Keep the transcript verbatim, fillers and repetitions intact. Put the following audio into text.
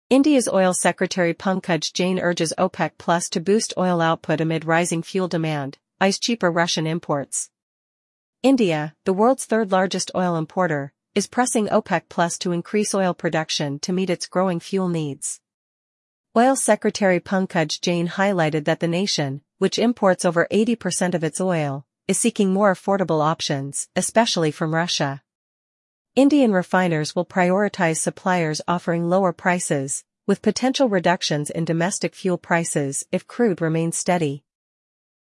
India's Oil Secretary Pankaj Jain urges OPEC Plus to boost oil output amid rising fuel demand, eyes cheaper Russian imports. India, the world's third-largest oil importer, is pressing OPEC Plus to increase oil production to meet its growing fuel needs. Oil Secretary Pankaj Jain highlighted that the nation, which imports over eighty percent of its oil, is seeking more affordable options, especially from Russia. Indian refiners will prioritize suppliers offering lower prices, with potential reductions in domestic fuel prices if crude remains steady.